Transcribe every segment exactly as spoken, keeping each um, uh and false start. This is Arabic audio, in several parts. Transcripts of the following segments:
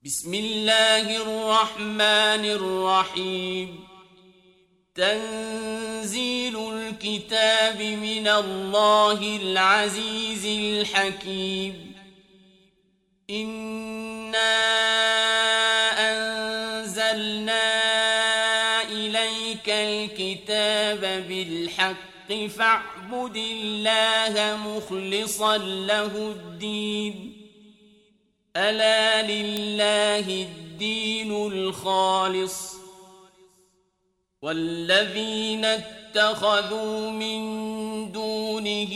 بسم الله الرحمن الرحيم. تنزيل الكتاب من الله العزيز الحكيم. إنا أنزلنا إليك الكتاب بالحق فاعبد الله مخلصا له الدين. ألا لله الدين الخالص. والذين اتخذوا من دونه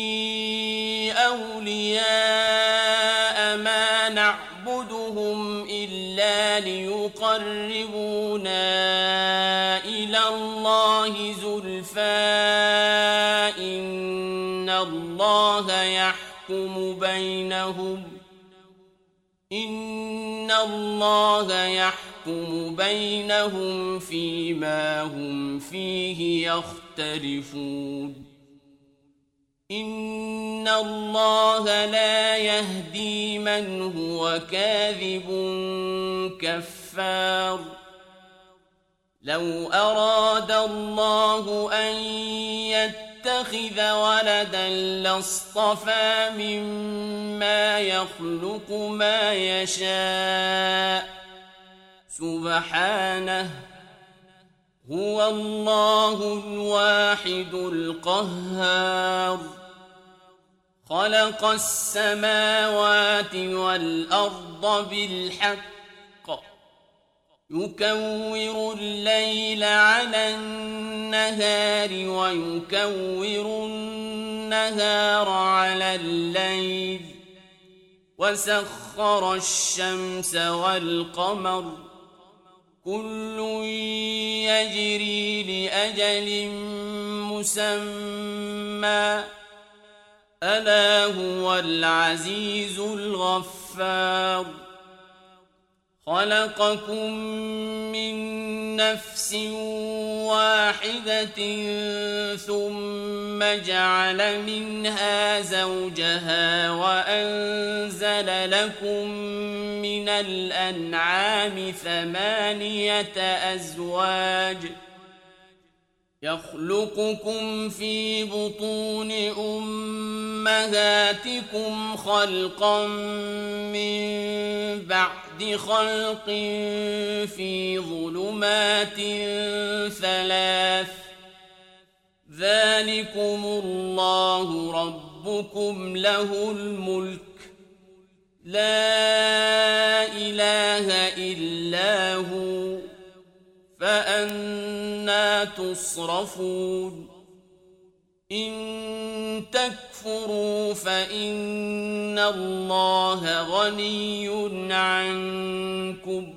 أولياء ما نعبدهم إلا ليقربونا إلى الله زلفى إن الله يحكم بينهم إن الله يحكم بينهم فيما هم فيه يختلفون. إن الله لا يهدي من هو كاذب كفار. لو أراد الله أن يتقى اتخذ ولدا لاصطفى مما يخلق ما يشاء سبحانه هو الله الواحد القهار. خلق السماوات والأرض بالحق يكور الليل على النهار ويكور النهار على الليل وسخر الشمس والقمر كل يجري لأجل مسمى ألا هو العزيز الغفار. خلقكم من نفس واحدة ثم جعل منها زوجها وأنزل لكم من الأنعام ثمانية أزواج يخلقكم في بطون أمهاتكم خلقا من بعد خلق في ظلمات ثلاث ذلكم الله ربكم له الملك لا إله إلا هو فأنى تصرفون. إن تكفروا فإن الله غني عنكم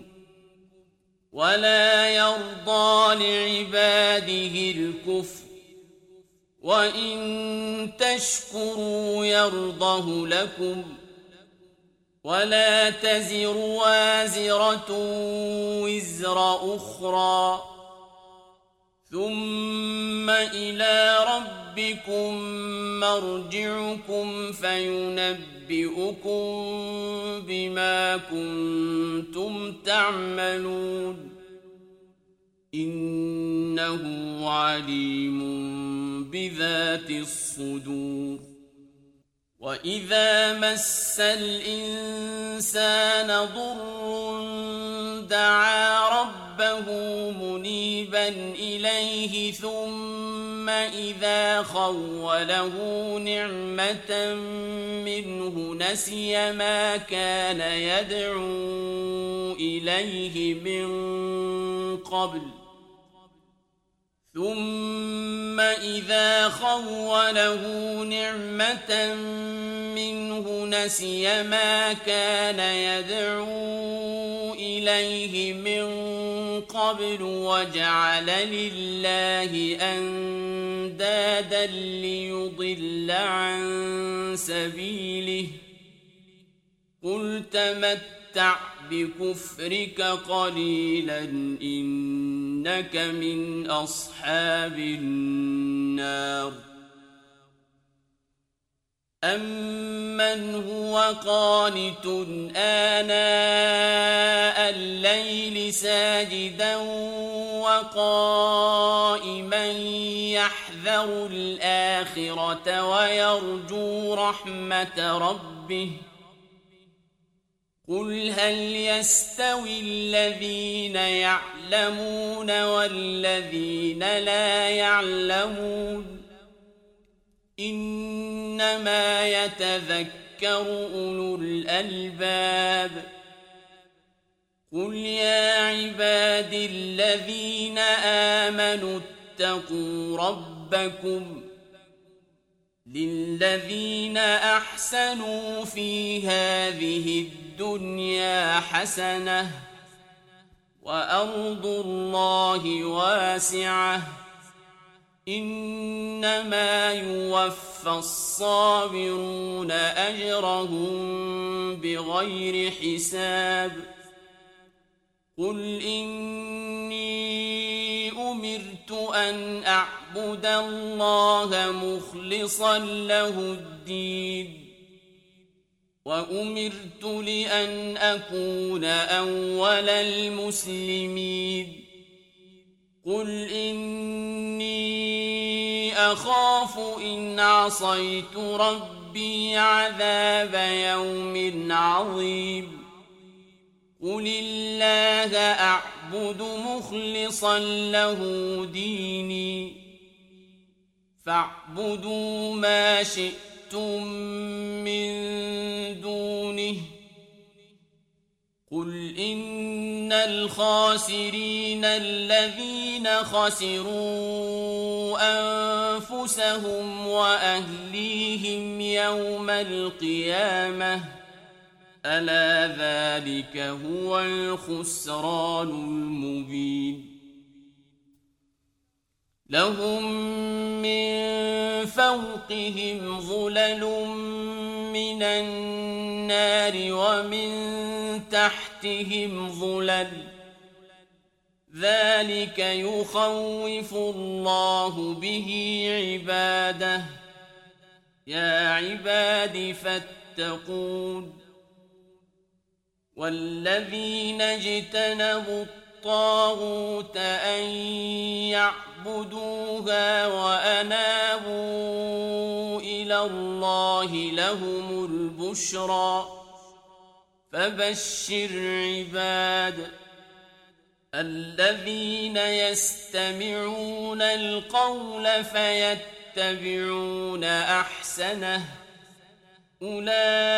ولا يرضى لعباده الكفر وإن تشكروا يرضه لكم ولا تزر وازرة وزر أخرى ثم إلى ربكم مرجعكم فينبئكم بما كنتم تعملون إنه عليم بذات الصدور. وإذا مس الإنسان ضر دعا ربه منيبا إليه ثم إذا خوله نعمة منه نسي ما كان يدعو إليه من قبل ثم إذا خوله نعمة منه نسي ما كان يدعو إليه من قبل وجعل لله أندادا ليضل عن سبيله قل تمتع بكفرك قليلا إنك من أصحاب النار. أَمَّنْ هُوَ قَانِتٌ آنَاءَ الليل ساجدا وقائما يحذر الآخرة ويرجو رحمة ربه قل هل يستوي الذين يعلمون والذين لا يعلمون إنما يتذكر أولو الألباب قل يا عباد الذين آمنوا اتقوا ربكم للذين أحسنوا في هذه الدنيا حسنة وأرض الله واسعة إنما يوفى الصابرون أجرهم بغير حساب قل إني أمرت أن أعبد الله مخلصا له الدين وأمرت لأن أكون أول المسلمين قل إني أخاف إن عصيت ربي عذاب يوم عظيم قل الله أعبد مخلصا له ديني فاعبدوا ما شئتم من دونه قل إن الخاسرين الذين خسروا أنفسهم وأهليهم يوم القيامة ألا ذلك هو الخسران المبين لهم من فوقهم ظلل من النار ومن تحتهم ظلل ذلك يخوف الله به عباده يا عباد فاتقون والذين اجتنبوا الطاغوت أن يعبدوها وأنابوا إلى الله لهم البشرى فبشر عباد الذين يستمعون القول فيتبعون أحسنه أولئك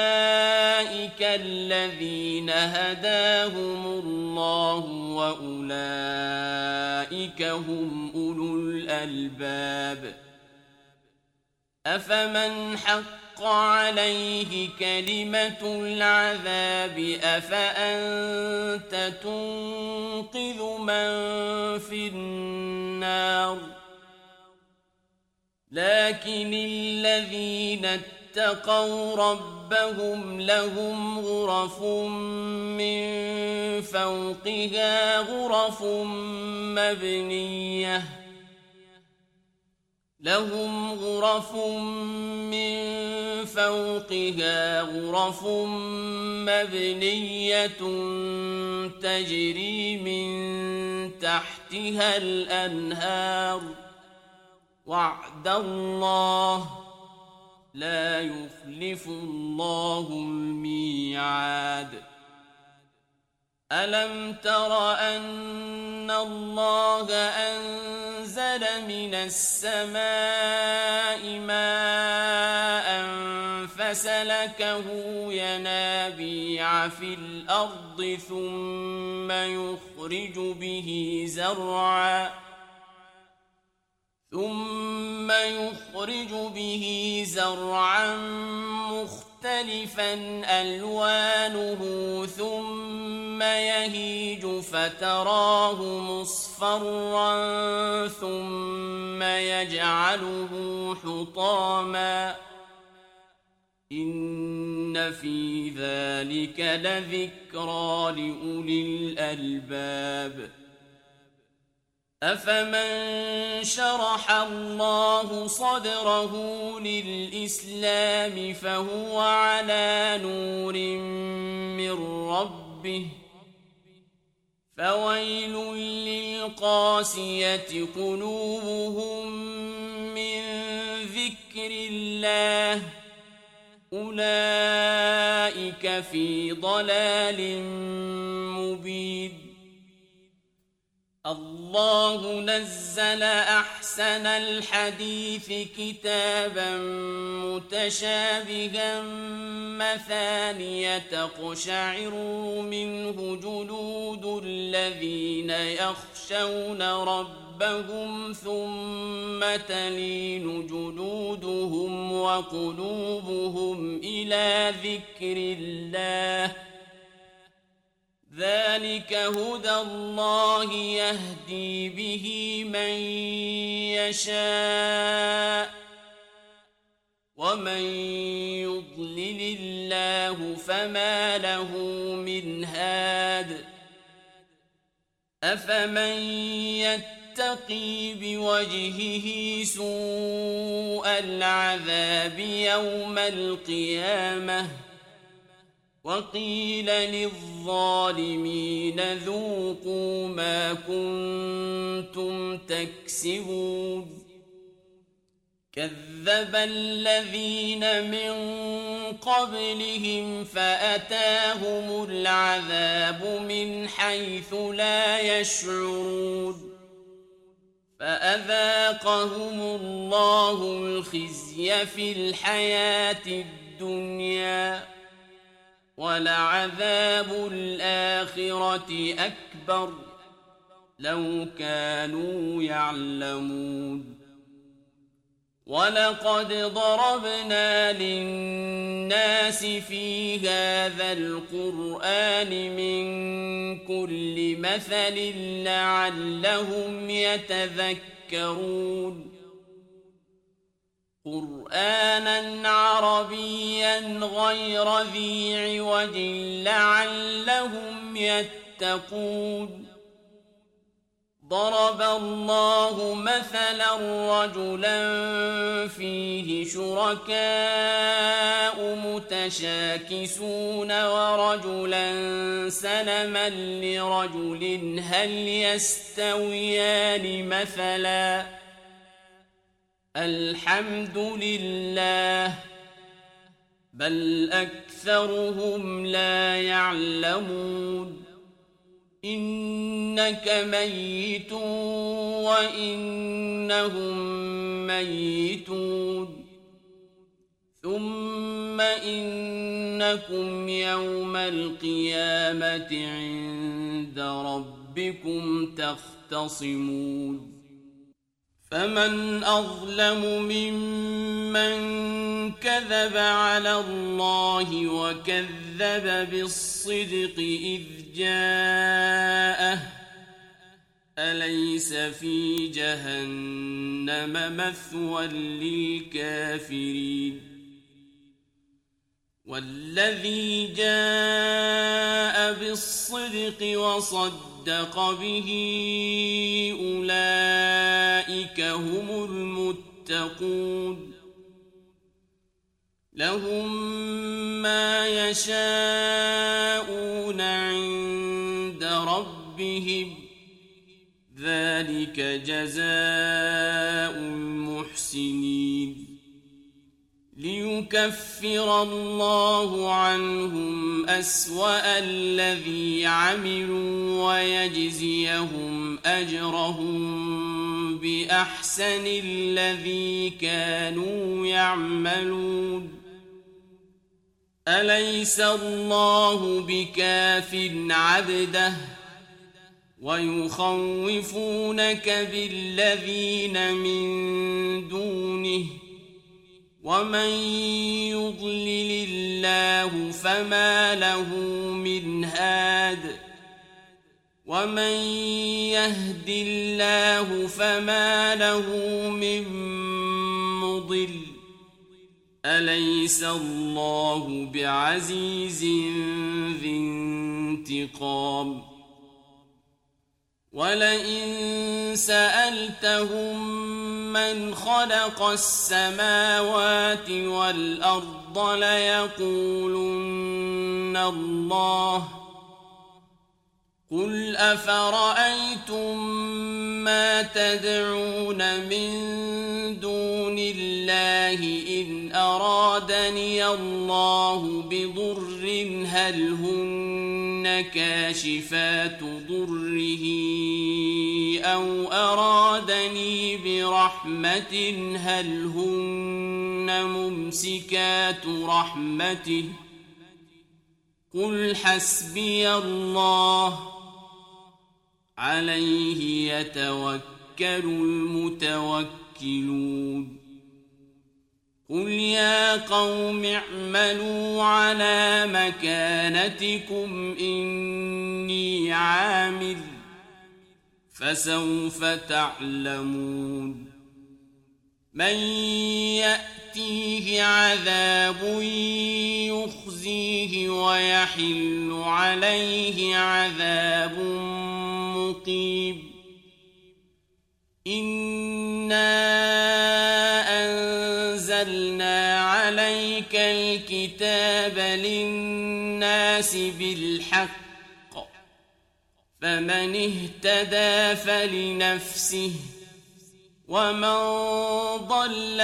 الذين هداهم الله وأولئك هم أولو الألباب أفمن حق عليه كلمة العذاب أفأنت تنقذ من في النار لكن الذين اتقوا ربهم لهم غرف من فوقها غرف مبنية لهم غرف من فوقها غرف مبنية تجري من تحتها الأنهار وعد الله لا يخلف الله الميعاد ألم تر أن الله أنزل من السماء ماء فسلكه ينابيع في الأرض ثم يخرج به زرعا ثم يخرج به زرعا مختلفا ألوانه ثم يهيج فتراه مصفرا ثم يجعله حطاما إن في ذلك لذكرى لأولي الألباب أفمن شرح الله صدره للإسلام فهو على نور من ربه فويل للقاسية قلوبهم من ذكر الله أولئك في ضلال مبين. الله نزل أحسن الحديث كتابا متشابها مثانية تقشعر منه جلود الذين يخشون ربهم ثم تلين جلودهم وقلوبهم إلى ذكر الله ذلك هدى الله يهدي به من يشاء ومن يضلل الله فما له من هاد أفمن يتقي بوجهه سوء العذاب يوم القيامة وقيل للظالمين ذوقوا ما كنتم تكسبون كذب الذين من قبلهم فأتاهم العذاب من حيث لا يشعرون فأذاقهم الله الخزي في الحياة الدنيا ولعذاب الآخرة أكبر لو كانوا يعلمون ولقد ضربنا للناس في هذا القرآن من كل مثل لعلهم يتذكرون قرآنا عربيا غير ذي عوج لعلهم يتقون ضرب الله مثلا رجلا فيه شركاء متشاكسون ورجلا سلما لرجل هل يستويان مثلا الحمد لله بل أكثرهم لا يعلمون إنك ميت وإنهم ميتون ثم إنكم يوم القيامة عند ربكم تختصمون فمن أظلم ممن كذب على الله وكذب بالصدق إذ جاءه أليس في جهنم مثوى للكافرين والذي جاء بالصدق وصدق به أولئك هم المتقون لهم ما يشاءون عند ربهم ذلك جزاء المحسنين ليكفر الله عنهم أسوأ الذي عملوا ويجزيهم أجرهم بأحسن الذي كانوا يعملون أليس الله بكاف عبده ويخوفونك بالذين من دونه ومن يضلل الله فما له من هاد ومن يهد الله فما له من مضل أليس الله بعزيز ذي انتقام ولئن سألتهم من خلق السماوات والأرض ليقولن الله قل أفرأيتم ما تدعون من دون الله إن أرادني الله بضر هل هن كاشفات ضره أو أرادني برحمة هل هن ممسكات رحمته قل حسبي الله عليه يتوكل المتوكلون قل يا قوم اعملوا على مكانتكم إني عامل فسوف تعلمون من يأتيه عذاب يخزيه ويحل عليه عذاب مقيم إنا أنزلنا عليك الكتاب للناس بالحق فمن اهتدى فلنفسه ومن ضل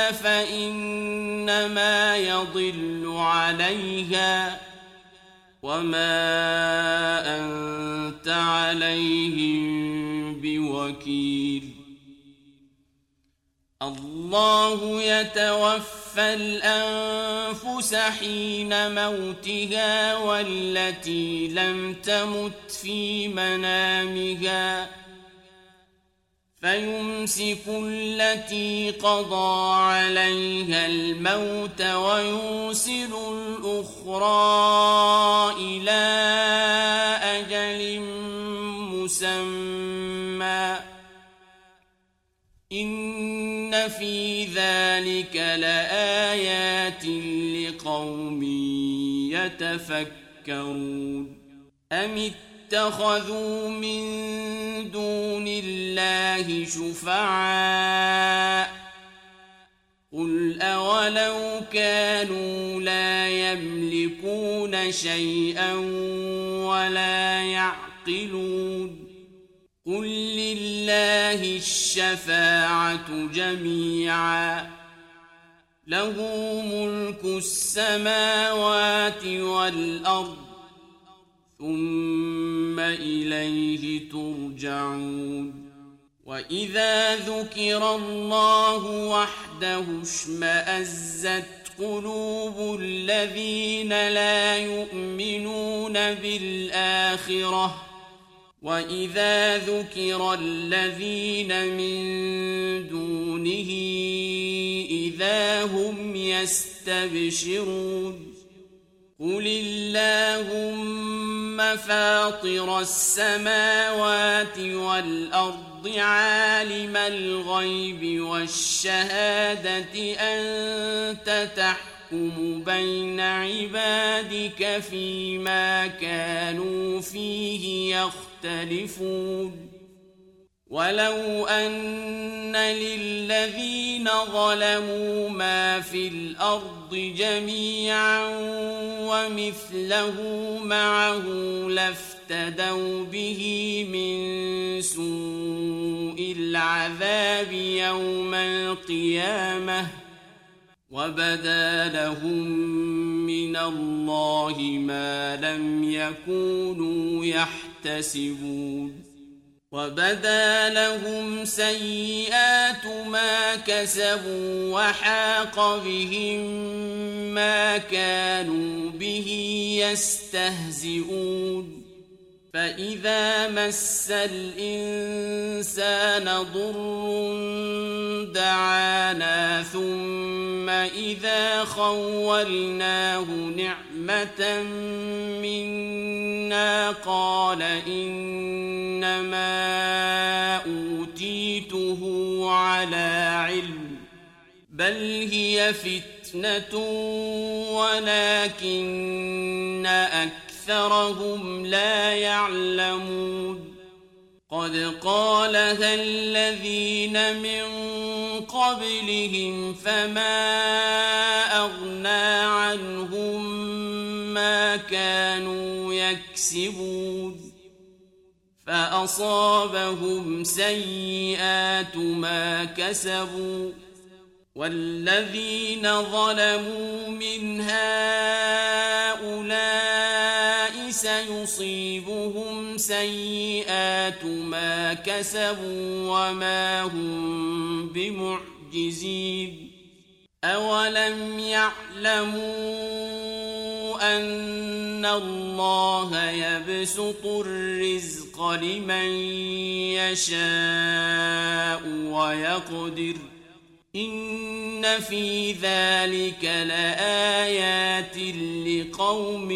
فإنما يضل عليها وما أنت عليهم بوكيل الله يتوفى الأنفس حين موتها والتي لم تمت في منامها فيمسك التي قضى عليها الموت ويرسل الأخرى إلى أجل مسمى إن في ذلك لآيات لقوم يتفكرون أم اتخذوا من دون الله شفعاء قل أولو كانوا لا يملكون شيئا ولا يعقلون قل لله الشفاعة جميعا له ملك السماوات والأرض ثم إليه ترجعون وإذا ذكر الله وحده اشمأزت قلوب الذين لا يؤمنون بالآخرة وإذا ذكر الذين من دونه إذا هم يستبشرون قل اللهم فاطر السماوات والأرض عالم الغيب والشهادة أنت تحكم بين عبادك فيما كانوا فيه يختلفون ولو أن للذين ظلموا ما في الأرض جميعا ومثله معه لافتدوا به من سوء العذاب يوم القيامة وبدا لهم من الله ما لم يكونوا يحتسبون وبدا لهم سيئات ما كسبوا وحاق بهم ما كانوا به يستهزئون فإذا مس الإنسان ضر دعانا ثم إذا خولناه نعمة منا قال إنما أوتيته على علم بل هي فتنة ولكن أكثرهم لا يعلمون قد قالها الذين من قبلهم فما أغنى عنهم ما كانوا يكسبون فأصابهم سيئات ما كسبوا والذين ظلموا من هؤلاء سيصيبهم سيئات ما كسبوا وما هم بمعجزين أولم يعلموا أن الله يبسط الرزق لمن يشاء ويقدر إن في ذلك لآيات لقوم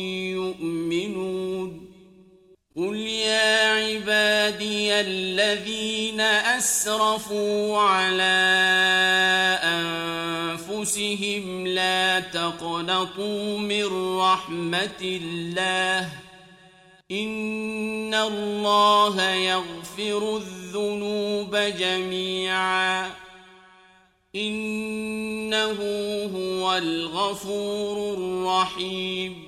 يؤمنون قل يا عبادي الذين أسرفوا على أنفسهم لا تقنطوا من رحمة الله إن الله يغفر الذنوب جميعا إنه هو الغفور الرحيم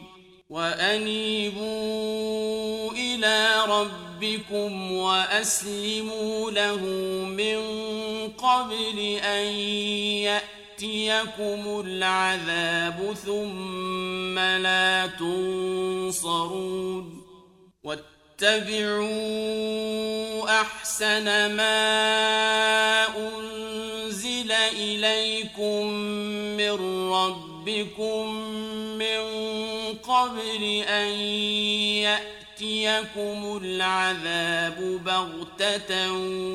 وأنيبوا إلى ربكم وأسلموا له من قبل أن يأتيكم العذاب ثم لا تنصرون واتبعوا أحسن ما أنزل إليكم من ربكم من قبل أن يأتيكم العذاب بغتة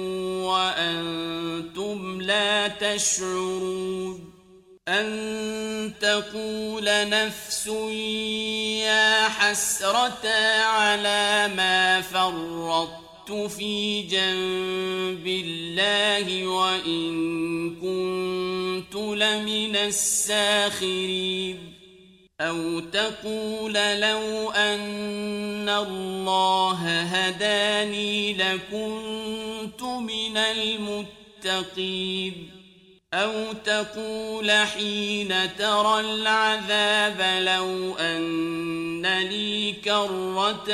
وأنتم لا تشعرون أن تقول نفس يا حسرة على ما فرطت في جنب الله وإن كنت لمن الساخرين أو تقول لو أن الله هداني لكنت من المتقين أو تقول حين ترى العذاب لو أن لي كرة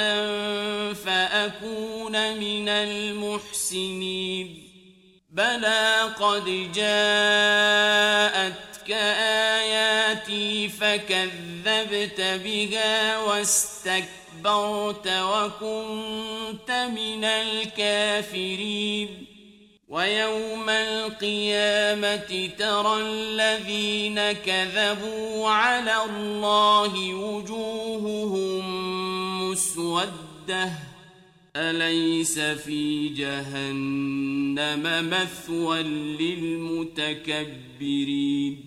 فأكون من المحسنين بلى قد جاءتك آياتي فكذبت بها واستكبرت وكنت من الكافرين ويوم القيامة ترى الذين كذبوا على الله وجوههم مسودة أليس في جهنم مثوى للمتكبرين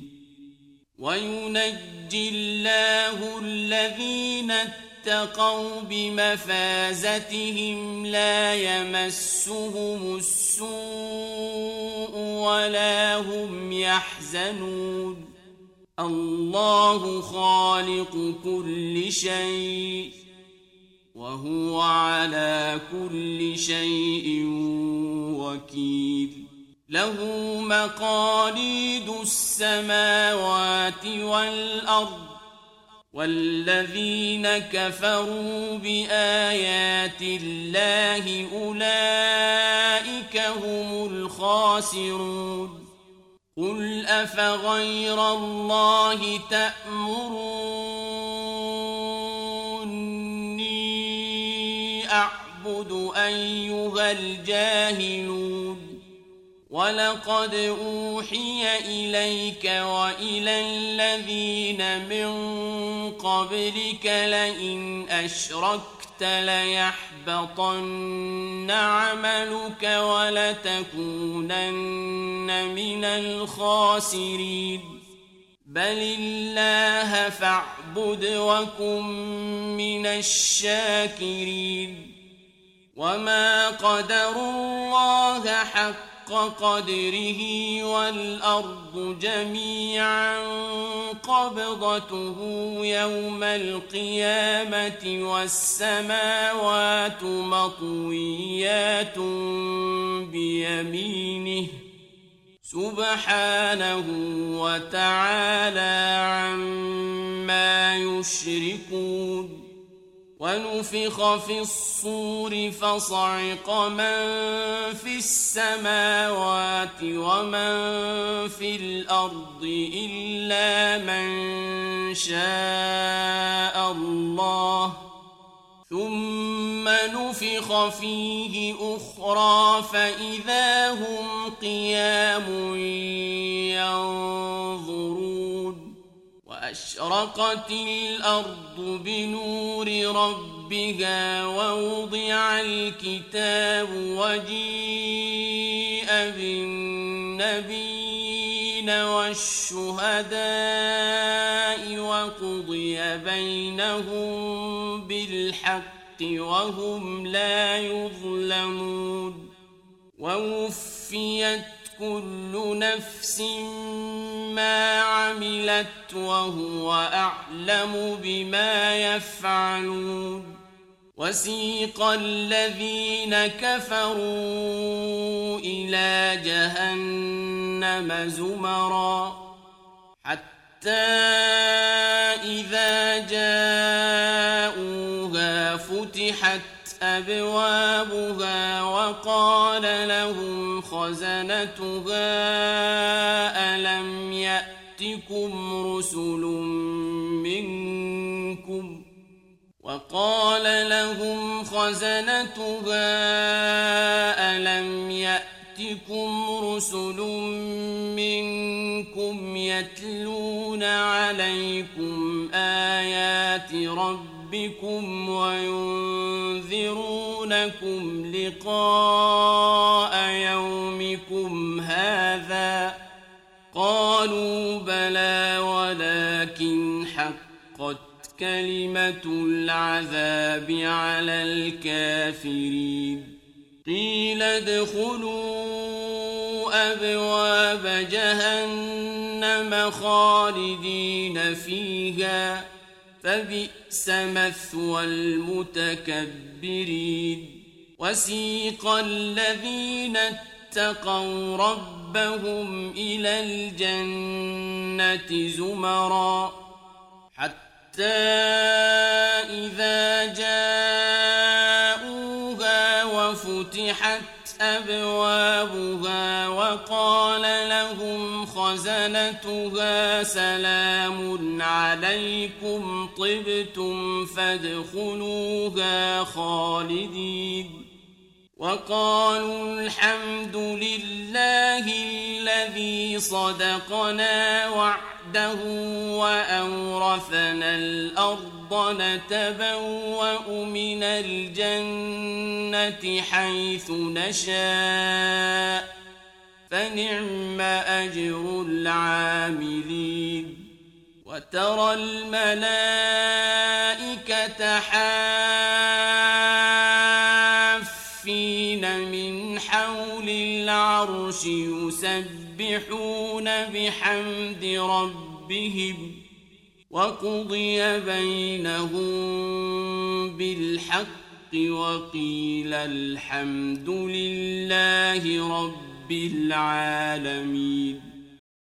وينجي الله الذين اتقوا بمفازتهم لا يمسهم السوء ولا هم يحزنون الله خالق كل شيء وهو على كل شيء وكيل له مقاليد السماوات والأرض والذين كفروا بآيات الله أولئك هم الخاسرون قل أفغير الله تأمروني أعبد أيها الجاهلون ولقد أوحي إليك وإلى الذين من قبلك لئن أشركت ليحبطن عملك ولتكونن من الخاسرين بل الله فاعبد وكن من الشاكرين وما قدروا الله حق قدره والأرض جميعا قبضته يوم القيامة والسماوات مطويات بيمينه سبحانه وتعالى عما يشركون ونفخ في الصور فصعق من في السماوات ومن في الأرض إلا من شاء الله ثم نفخ فيه أخرى فإذا هم قيام ينظرون وأشرقت الأرض بنور ربها ووضع الكتاب وجيء بالنبيين والشهداء وقضي بينهم بالحق وهم لا يظلمون ووفيت كل نفس ما عملت وهو أعلم بما يفعلون وسيق الذين كفروا إلى جهنم زمرا حتى إذا جاءوها فتحت أبوابها وقال لهم خزنتها ألم يأتكم رسل منكم وقال لهم خزنتها ألم يأتكم رسل منكم يتلون عليكم آيات ربكم وينذرونكم لقاء يومكم هذا قالوا بلى ولكن حقت كلمة العذاب على الكافرين قيل ادخلوا أبواب جهنم خالدين فيها فبئس مثوى المتكبرين وسيق الذين اتقوا ربهم إلى الجنة زمرا حتى إذا جاءوها وفتحت أبوابها وقال لهم خزنتها سلام عليكم طبتم فادخلوها خالدين وقالوا الحمد لله الذي صدقنا وعده وأورثنا الأرض نتبوأ من الجنة حيث نشاء فنعم أجر العاملين وترى الملائكة حافين من حول العرش يسبحون بحمد ربهم وقضي بينهم بالحق وقيل الحمد لله رب العالمين